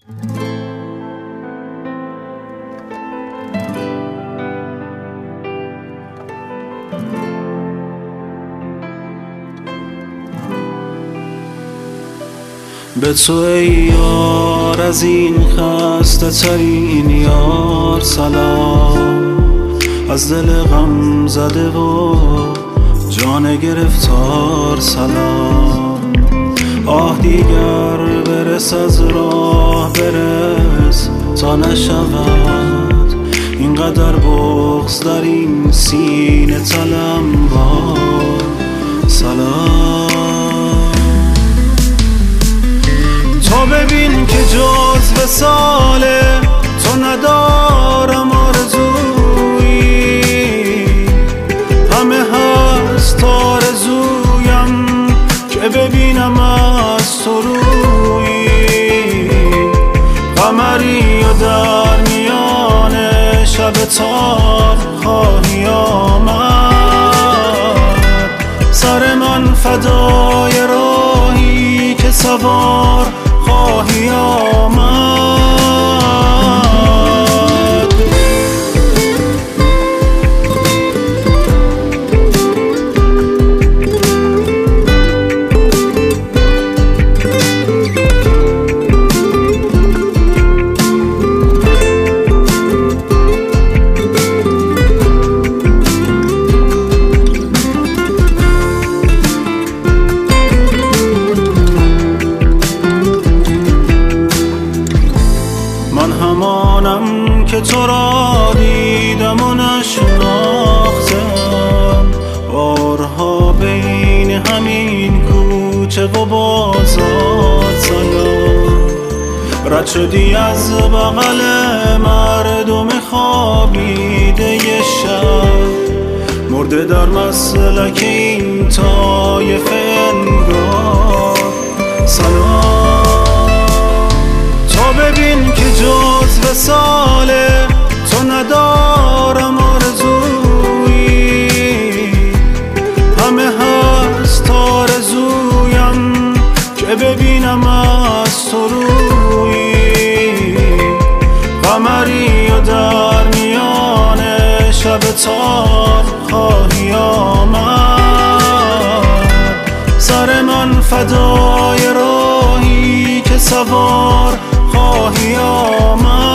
به تو ای یار از این خسته ترین یار سلام، از دل غم زده و جان گرفتار سلام. آه دیگر برس از راه برس تا نشود اینقدر بغض در این سینه تلمبار سلام. تو ببین که جز وصال تو ندارم آرزویی، همه هست آرزویم که ببینم از تو رویی. قمری و در میان شب تار خواهی آمد، سر من فدای راهی که سوار خواهی آمد. من همانم که تو را دیدم و نشناختم، بارها بین همین کوچه و بازار سلام. رد شدی از بغل مردم خوابیده ی شب، مرده در مسلک این طایفه انگار سلام. تو ببین که جز وصال تو ندارم آرزویی، همه هست آرزویم که ببینم از تو رویی. قمری و در میان شب تار خواهی آمد، سر من فدای راهی که سوار خواهی آمد.